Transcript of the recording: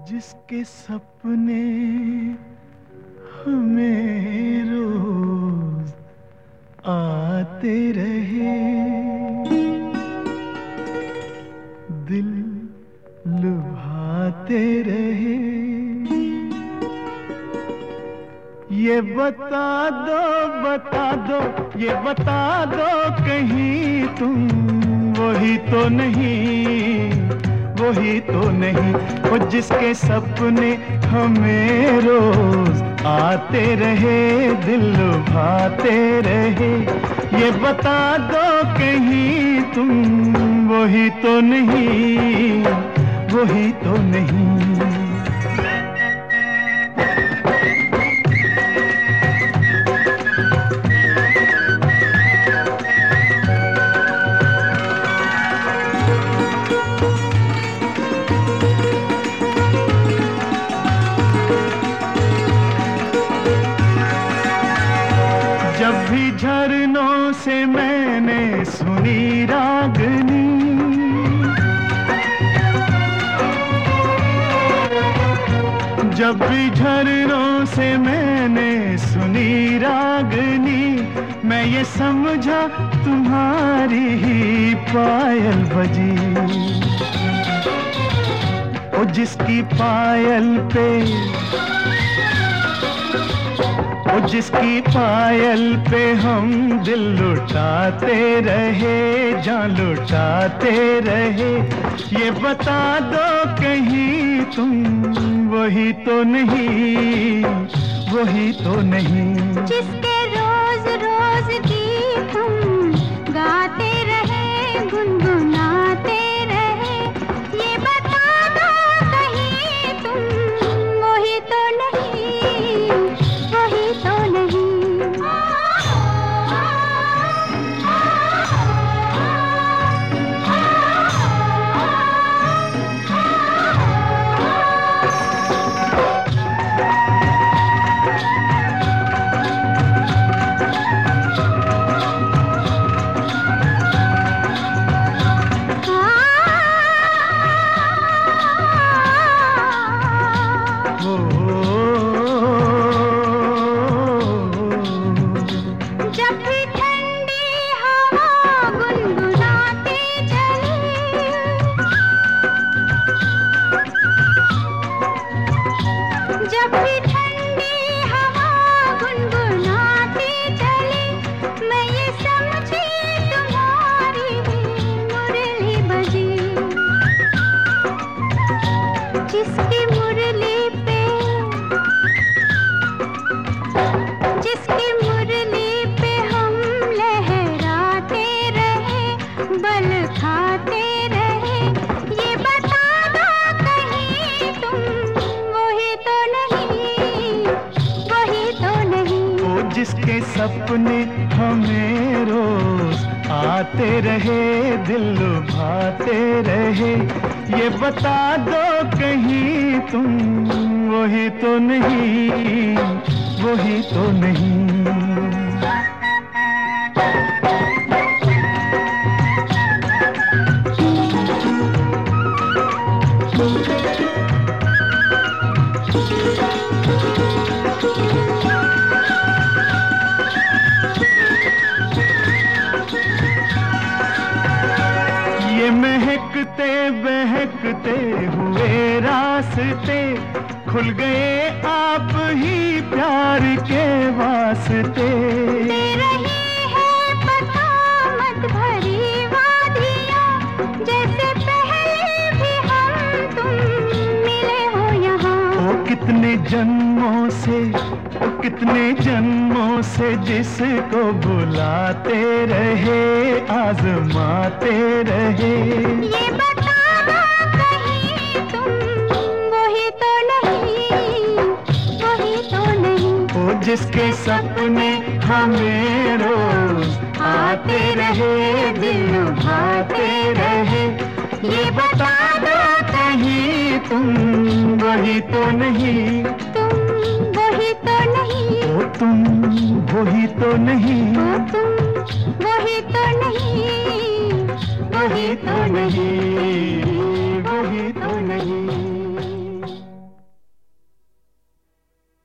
जिसके सपने हमें रोज आते रहे, दिल लुभाते रहे। ये बता दो, ये बता दो कहीं तुम वही तो नहीं, वही तो नहीं। वो जिसके सपने हमें रोज आते रहे, दिल लुभाते रहे। ये बता दो कहीं तुम वही तो नहीं, वही तो नहीं। जब भी झरनों से मैंने सुनी रागनी, जब भी झरनों से मैंने सुनी रागनी, मैं ये समझा तुम्हारी ही पायल बजी। ओ जिसकी पायल पे, ओ जिसकी पायल पे हम दिल लुटाते रहे, जान लुटाते रहे। ये बता दो कहीं तुम वही तो नहीं, वही तो नहीं। जिसके रोज रोज गीत हम गाते रहे, गुनगुनाते रहे। ये बता दो कहीं तुम वही तो नहीं, वही तो नहीं। जब भी ठंडी हवा गुनगुनाती चली, मैं ये समझी तुम्हारी मुरली बजी। जिसकी मुरली पे, जिसकी मुरली पे हम लहराते रहे, बल खाते रहे। ये बता दो कहीं तुम वही तो नहीं, वही तो नहीं। ओ जिसके सपने हमें रोज आते रहे, दिल लुभाते रहे। ये बता दो कहीं तुम वही तो नहीं, वही तो नहीं। ये महकते बहकते हुए रास्ते खुल गए आप ही प्यार के वास्ते। दे रही है बसामत भरी वादियाँ, जैसे पहले भी हम तुम मिले हो यहाँ। ओ कितने जन्मों से, ओ कितने जन्मों से जिसको बुलाते रहे, आजमाते रहे। ये बता दो कहीं तुम वही तो नहीं, वही तो नहीं। ओ जिसके सपने हमें रोज आते रहे, दिल लुभाते रहे। ये बता दो कहीं तुम वही तो नहीं, तुम वही तो नहीं। ओ तुम वही तो नहीं, ओ तुम वही तो नहीं, वही तो नहीं।